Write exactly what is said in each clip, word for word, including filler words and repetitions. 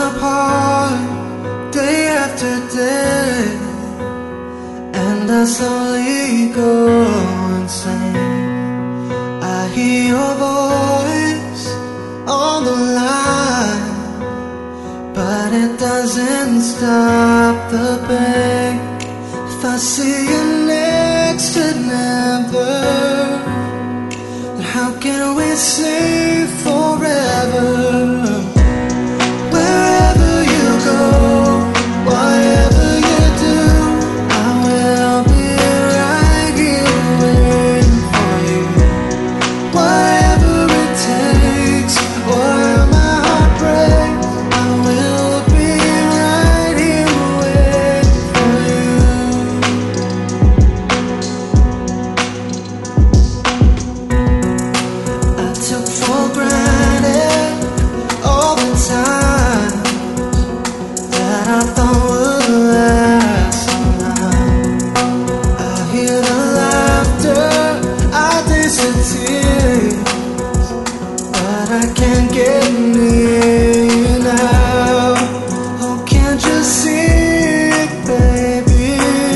apart day after day, and I slowly go insane. I hear your voice on the line, but it doesn't stop the pain. If I see you next to never, then how can we say forever? Wherever you go, whatever you do, I will be right here waiting for you. Whatever it takes, or my heart breaks, I will be right here waiting for you. I took for granted all the time that I thought would last so long. I hear the laughter, I taste the tears, but I can't get near you now. Oh, can't you see it, baby?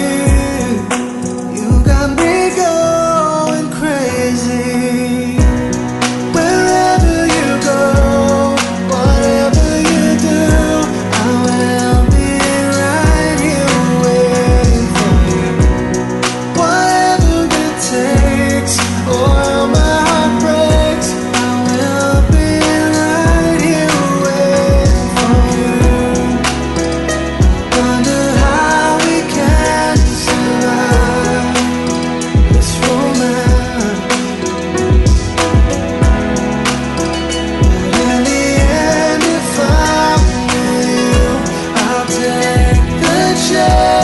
You got me going crazy. Wherever you go, whatever you do, I will be right here waiting for you. Whatever it takes, or my heart breaks, I will be right here waiting for you. Wonder how we can survive this romance. But in the end, if I'm with you, I'll take the chance.